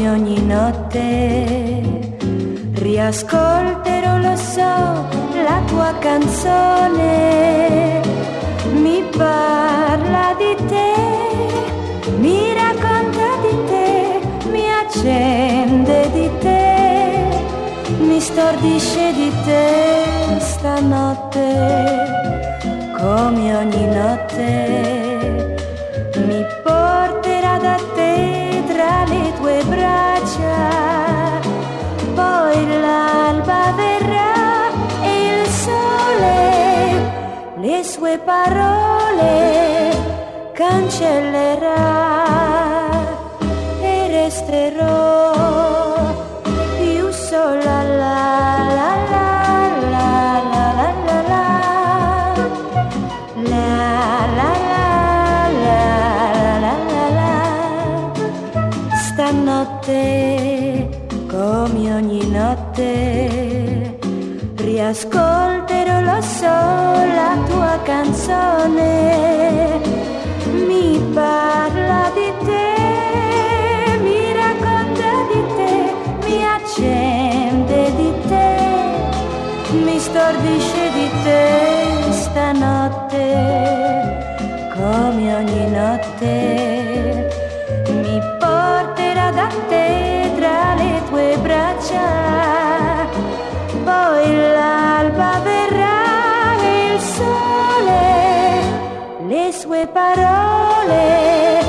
come ogni notte riascolterò, lo so, la tua canzone. Mi parla di te, mi racconta di te, mi accende di te, mi stordisce di te stanotte, come ogni notte. Mi porterà da te tra le tue braccia, poi l'alba verrà e il sole le sue parole cancellerà e resterò più sola. La la la la la la la la la la la la. Stanotte come ogni notte riascolterò, lo so, la tua canzone. Mi parla di te, mi racconta di te, mi accende di te, mi stordisce di te stanotte, come ogni notte. Mi porterà da te tra le tue braccia, poi l'alba verrà e il sole le sue parole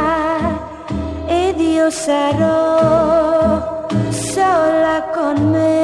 cancellerà ed io sarò sola con me.